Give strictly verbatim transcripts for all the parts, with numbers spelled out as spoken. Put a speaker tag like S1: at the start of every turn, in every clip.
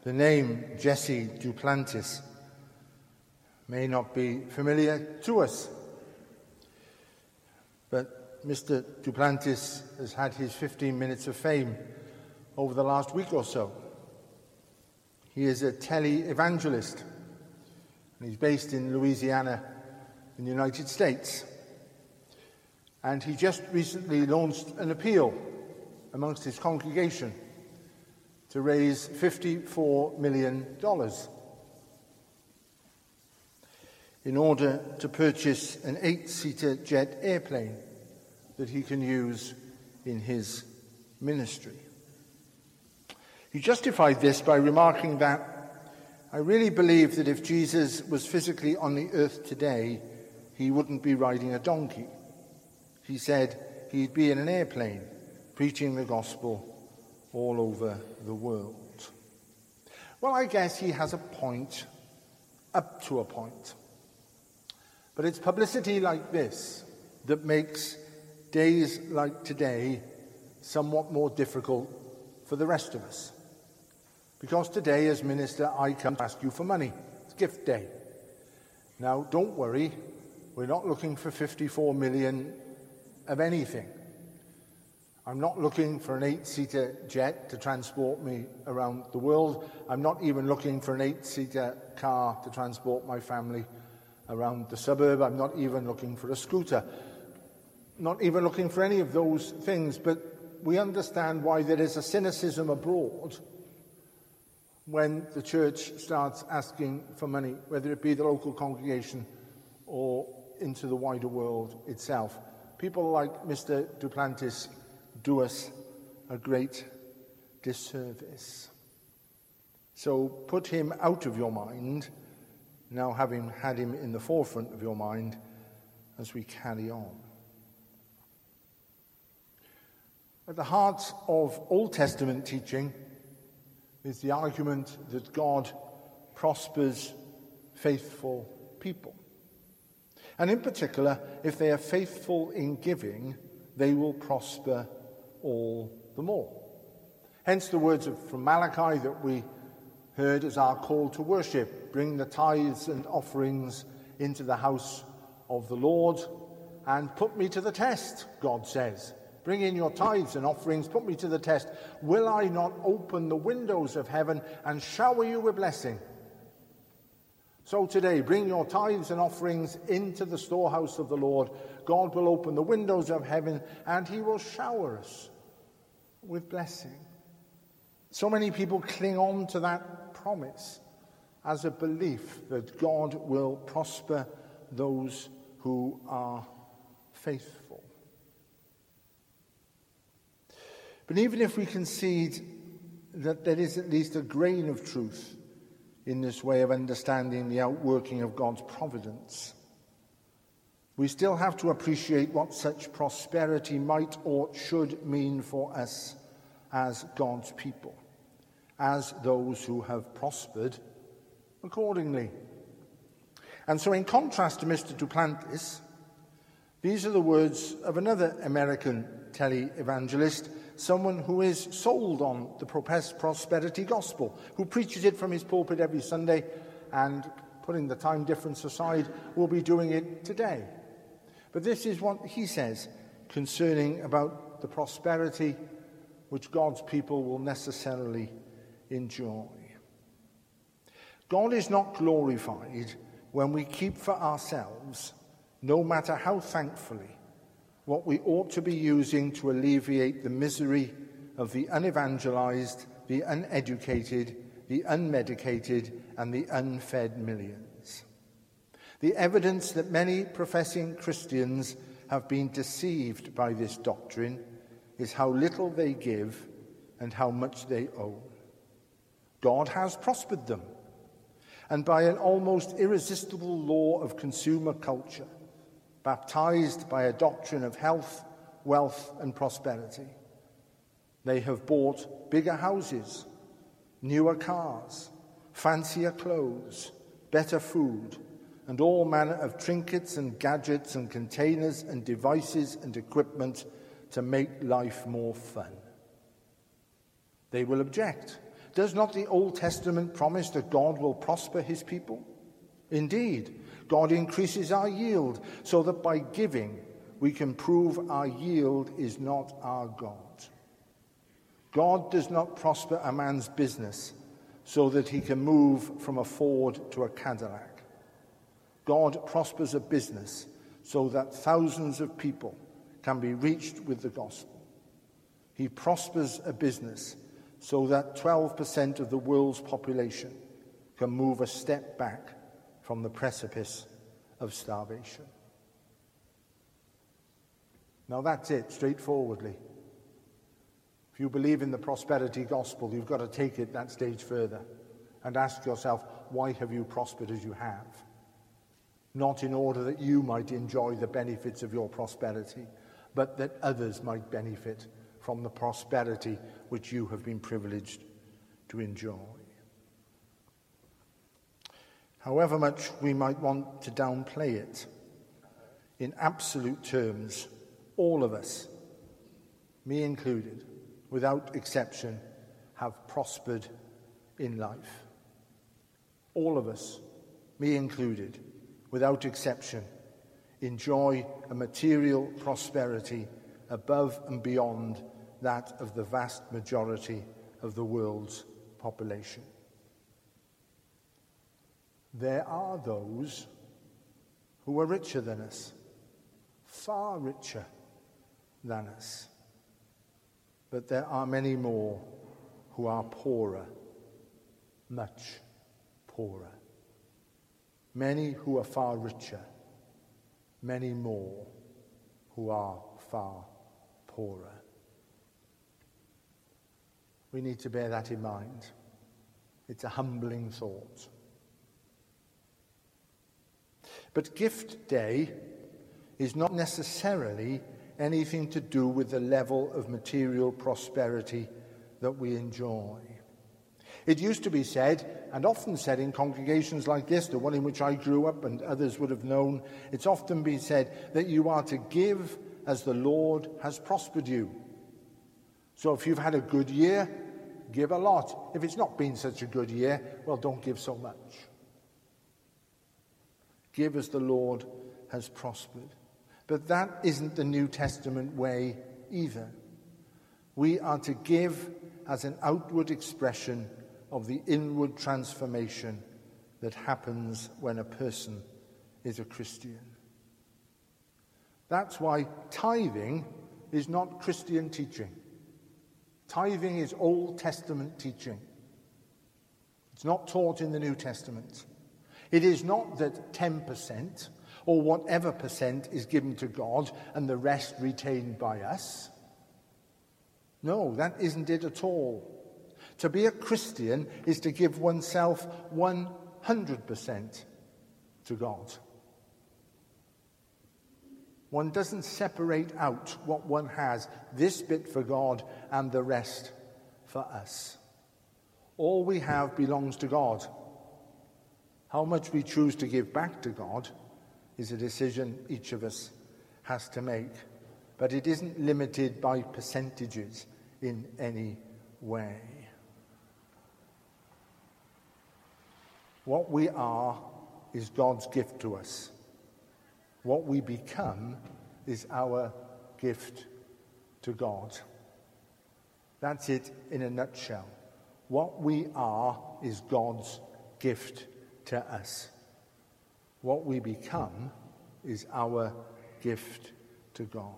S1: The name Jesse Duplantis may not be familiar to us, but Mister Duplantis has had his fifteen minutes of fame over the last week or so. He is a tele-evangelist, and he's based in Louisiana in the United States. And he just recently launched an appeal amongst his congregation to raise fifty-four million dollars in order to purchase an eight-seater jet airplane that he can use in his ministry. He justified this by remarking that, "I really believe that if Jesus was physically on the earth today, he wouldn't be riding a donkey." He said he'd be in an airplane preaching the gospel all over the world. Well, I guess he has a point, up to a point. But it's publicity like this that makes days like today somewhat more difficult for the rest of us. Because today, as minister, I come to ask you for money. It's gift day. Now, don't worry, we're not looking for fifty-four million of anything. I'm not looking for an eight-seater jet to transport me around the world. I'm not even looking for an eight-seater car to transport my family around the suburb. I'm not even looking for a scooter. Not even looking for any of those things, but we understand why there is a cynicism abroad when the church starts asking for money, whether it be the local congregation or into the wider world itself. People like Mister Duplantis do us a great disservice. So put him out of your mind, now having had him in the forefront of your mind, as we carry on. At the heart of Old Testament teaching is the argument that God prospers faithful people. And in particular, if they are faithful in giving, they will prosper all the more. Hence the words of, from Malachi that we heard as our call to worship. Bring the tithes and offerings into the house of the Lord and put me to the test, God says. Bring in your tithes and offerings, put me to the test. Will I not open the windows of heaven and shower you with blessing? So today, bring your tithes and offerings into the storehouse of the Lord. God will open the windows of heaven and he will shower us with blessing. So many people cling on to that promise as a belief that God will prosper those who are faithful. But even if we concede that there is at least a grain of truth in this way of understanding the outworking of God's providence, we still have to appreciate what such prosperity might or should mean for us as God's people, as those who have prospered accordingly. And so in contrast to Mister Duplantis, these are the words of another American tele-evangelist, someone who is sold on the professed prosperity gospel, who preaches it from his pulpit every Sunday, and putting the time difference aside, will be doing it today. But this is what he says concerning about the prosperity which God's people will necessarily enjoy. God is not glorified when we keep for ourselves, no matter how thankfully, what we ought to be using to alleviate the misery of the unevangelized, the uneducated, the unmedicated, and the unfed millions. The evidence that many professing Christians have been deceived by this doctrine is how little they give and how much they owe. God has prospered them, and by an almost irresistible law of consumer culture, baptized by a doctrine of health, wealth, and prosperity, they have bought bigger houses, newer cars, fancier clothes, better food, and all manner of trinkets and gadgets and containers and devices and equipment to make life more fun. They will object Does not the Old Testament promise that God will prosper his people? Indeed, God increases our yield so that by giving we can prove our yield is not our God. God does not prosper a man's business so that he can move from a Ford to a Cadillac. God prospers a business so that thousands of people can be reached with the gospel. He prospers a business so that twelve percent of the world's population can move a step back from the precipice of starvation. Now that's it, straightforwardly. If you believe in the prosperity gospel, you've got to take it that stage further and ask yourself, why have you prospered as you have? Not in order that you might enjoy the benefits of your prosperity, but that others might benefit from the prosperity which you have been privileged to enjoy. However much we might want to downplay it, in absolute terms, all of us, me included, without exception, have prospered in life. All of us, me included, without exception, enjoy a material prosperity above and beyond that of the vast majority of the world's population. There are those who are richer than us, far richer than us. But there are many more who are poorer, much poorer. Many who are far richer, many more who are far poorer. We need to bear that in mind. It's a humbling thought. But Gift Day is not necessarily anything to do with the level of material prosperity that we enjoy. It used to be said, and often said in congregations like this, the one in which I grew up and others would have known, it's often been said that you are to give as the Lord has prospered you. So if you've had a good year, give a lot. If it's not been such a good year, well, don't give so much. Give as the Lord has prospered. But that isn't the New Testament way either. We are to give as an outward expression of the inward transformation that happens when a person is a Christian. That's why tithing is not Christian teaching. Tithing is Old Testament teaching. It's not taught in the New Testament. It is not that ten percent or whatever percent is given to God and the rest retained by us. No, that isn't it at all. To be a Christian is to give oneself one hundred percent to God. One doesn't separate out what one has, this bit for God and the rest for us. All we have belongs to God. How much we choose to give back to God is a decision each of us has to make. But it isn't limited by percentages in any way. What we are is God's gift to us. What we become is our gift to God. That's it in a nutshell. What we are is God's gift to us. What we become is our gift to God.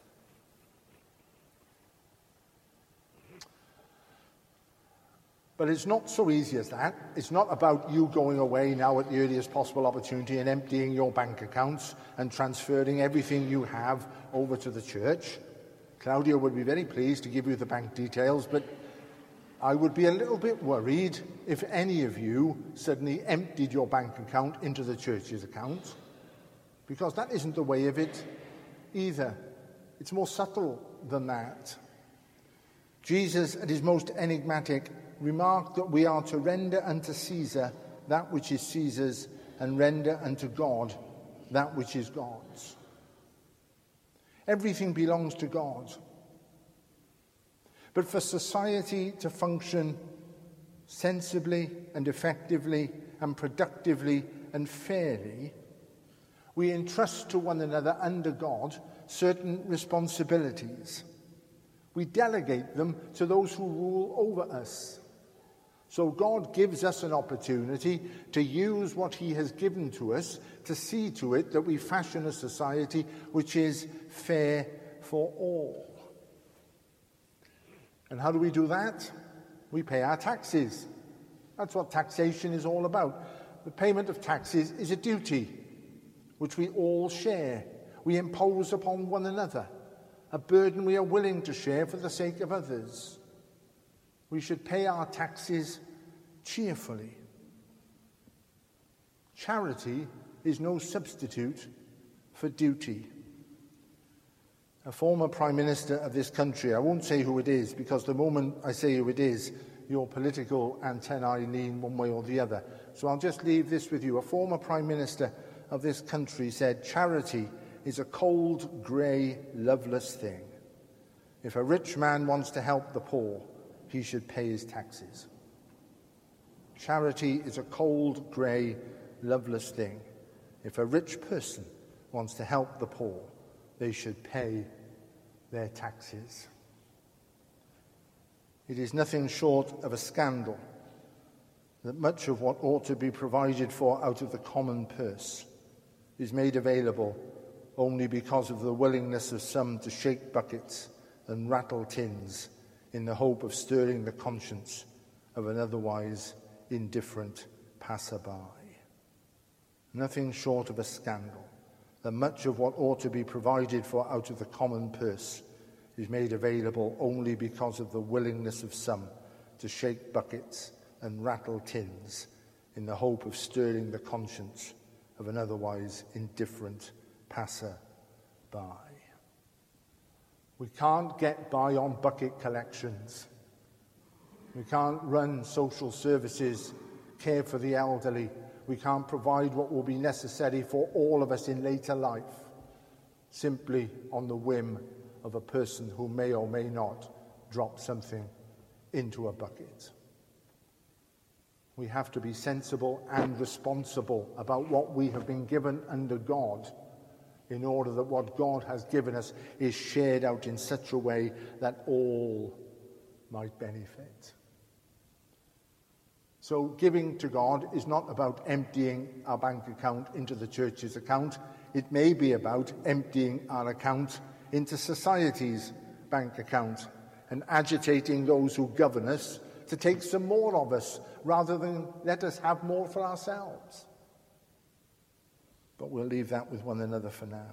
S1: But it's not so easy as that. It's not about you going away now at the earliest possible opportunity and emptying your bank accounts and transferring everything you have over to the church. Claudia would be very pleased to give you the bank details, but I would be a little bit worried if any of you suddenly emptied your bank account into the church's account, because that isn't the way of it either. It's more subtle than that. Jesus, at his most enigmatic, remarked that we are to render unto Caesar that which is Caesar's and render unto God that which is God's. Everything belongs to God. But for society to function sensibly and effectively and productively and fairly, we entrust to one another under God certain responsibilities. We delegate them to those who rule over us. So God gives us an opportunity to use what he has given to us to see to it that we fashion a society which is fair for all. And how do we do that? We pay our taxes. That's what taxation is all about. The payment of taxes is a duty which we all share. We impose upon one another, a burden we are willing to share for the sake of others. We should pay our taxes cheerfully. Charity is no substitute for duty. A former Prime Minister of this country, I won't say who it is, because the moment I say who it is, your political antennae lean one way or the other. So I'll just leave this with you. A former Prime Minister of this country said, "Charity is a cold, grey, loveless thing. If a rich man wants to help the poor, he should pay his taxes." Charity is a cold, grey, loveless thing. If a rich person wants to help the poor, they should pay their taxes. It is nothing short of a scandal that much of what ought to be provided for out of the common purse is made available only because of the willingness of some to shake buckets and rattle tins in the hope of stirring the conscience of an otherwise indifferent passerby. Nothing short of a scandal that much of what ought to be provided for out of the common purse is made available only because of the willingness of some to shake buckets and rattle tins in the hope of stirring the conscience of an otherwise indifferent passer-by. We can't get by on bucket collections. We can't run social services, care for the elderly. We can't provide what will be necessary for all of us in later life, simply on the whim of a person who may or may not drop something into a bucket. We have to be sensible and responsible about what we have been given under God, in order that what God has given us is shared out in such a way that all might benefit. So giving to God is not about emptying our bank account into the church's account. It may be about emptying our account into society's bank account and agitating those who govern us to take some more of us rather than let us have more for ourselves. But we'll leave that with one another for now.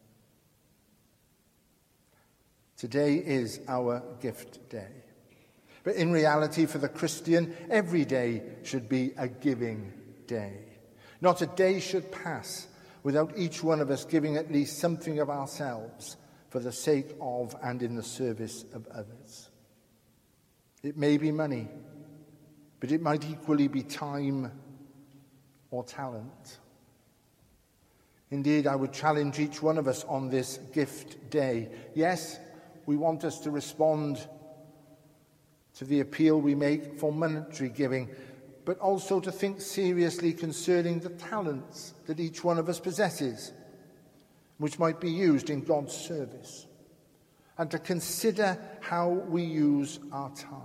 S1: Today is our gift day. But in reality, for the Christian, every day should be a giving day. Not a day should pass without each one of us giving at least something of ourselves for the sake of and in the service of others. It may be money, but it might equally be time or talent. Indeed, I would challenge each one of us on this gift day. Yes, we want us to respond to the appeal we make for monetary giving, but also to think seriously concerning the talents that each one of us possesses, which might be used in God's service, and to consider how we use our time.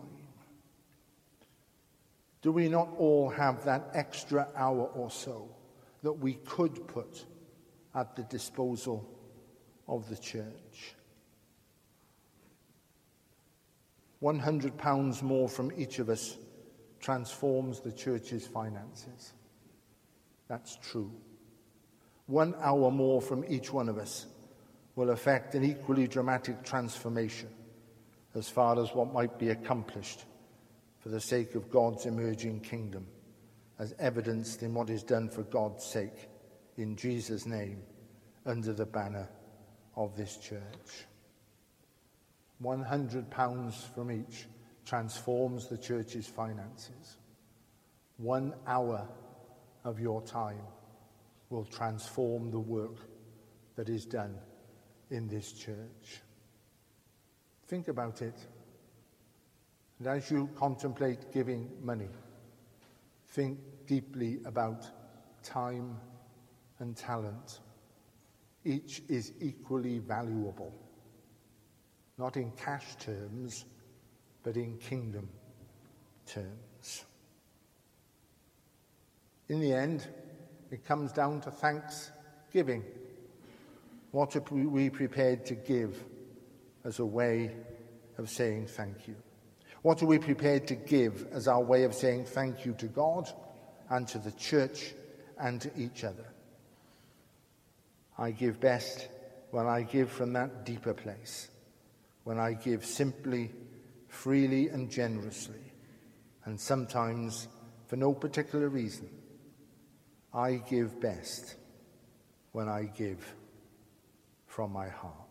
S1: Do we not all have that extra hour or so that we could put at the disposal of the church? one hundred pounds more from each of us transforms the church's finances. That's true. One hour more from each one of us will affect an equally dramatic transformation as far as what might be accomplished for the sake of God's emerging kingdom, as evidenced in what is done for God's sake, in Jesus' name, under the banner of this church. one hundred pounds from each transforms the church's finances. One hour of your time will transform the work that is done in this church. Think about it And as you contemplate giving money, think deeply about time and talent. Each is equally valuable, not in cash terms, but in kingdom terms. In the end, it comes down to thanksgiving. What are we prepared to give as a way of saying thank you? What are we prepared to give as our way of saying thank you to God and to the church and to each other? I give best when I give from that deeper place, when I give simply, freely and generously, and sometimes for no particular reason. I give best when I give from my heart.